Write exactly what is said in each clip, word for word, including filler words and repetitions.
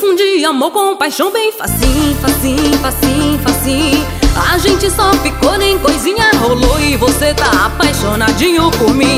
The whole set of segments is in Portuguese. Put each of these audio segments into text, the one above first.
Confundi amor com paixão bem facinho, facinho, facinho, facinho. A gente só ficou, nem coisinha rolou e você tá apaixonadinho por mim.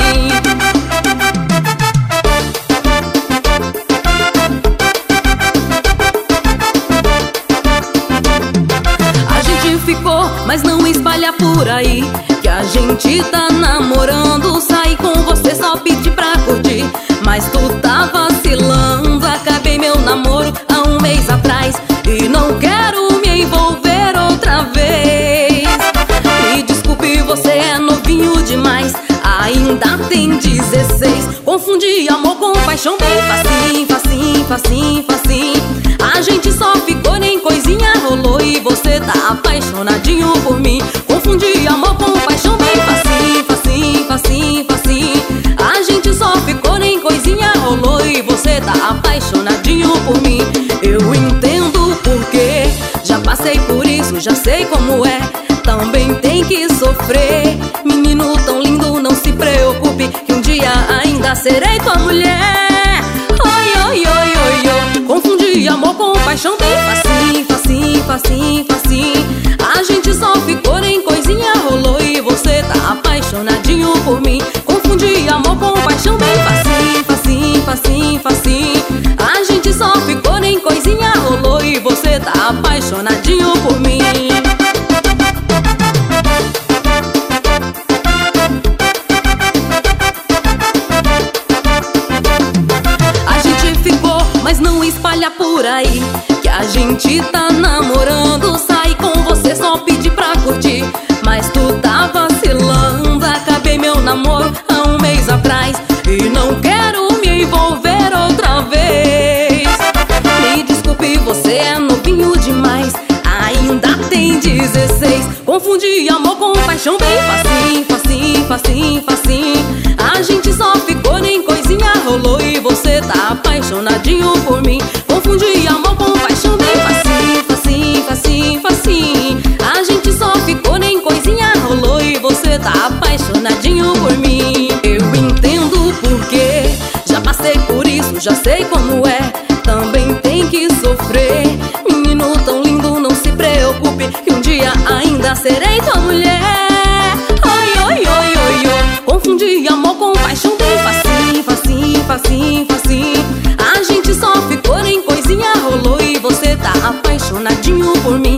A gente ficou, mas não espalha por aí que a gente tá namorando. Saí com você, só pedi pra curtir, mas tu tá vacilando. Acabei meu namoro há um mês atrás e não quero me envolver outra vez. Me desculpe, você é novinho demais, ainda tem dezesseis. Confundi amor com paixão bem facinho, facinho, facinho, facinho. A gente só ficou, nem coisinha rolou e você tá apaixonadinho por mim. Confundi amor com paixão bem facinho, facinho, facinho, facinho. A gente só ficou, nem coisinha rolou e você tá apaixonadinho por mim. Eu entendo porque já passei por isso, já sei como é. Também tem que sofrer. Menino tão lindo, não se preocupe, que um dia ainda serei tua mulher. Oi, oi, oi, oi, oi. Confundi amor com paixão bem facinho, facinho, facinho, facinho. A gente só ficou, nem coisinha rolou e você tá apaixonadinho por mim. Confundi amor com paixão bem facinho, facinho, facinho, facinho. A gente só ficou, nem coisinha rolou e você tá apaixonadinho por mim. A gente ficou, mas não espalha por aí que a gente tá namorando. Saí com você, só pedi pra curtir, mas tu tá vacilando. Acabei meu namoro há um mês atrás e não quero me envolver outra vez. Me desculpe, você é novinho demais, ainda tem dezesseis. Confundi amor com paixão bem facinho, facinho, facinho, facinho. A gente só ficou, nem coisinha rolou e você tá apaixonadinho por mim. Confundi amor com paixão bem facinho, facinho, facinho, facinho. A gente só ficou, nem coisinha rolou e você tá apaixonadinho por mim. Eu entendo porque já passei por isso, já sei como é. Também tem que sofrer. Menino tão lindo, não se preocupe, que um dia ainda serei tua mulher. Oi, oi, oi, oi, oi. Confundi amor com paixão bem facinho, facinho, facinho, facinho. A gente só ficou, nem coisinha rolou e você tá apaixonadinho por mim.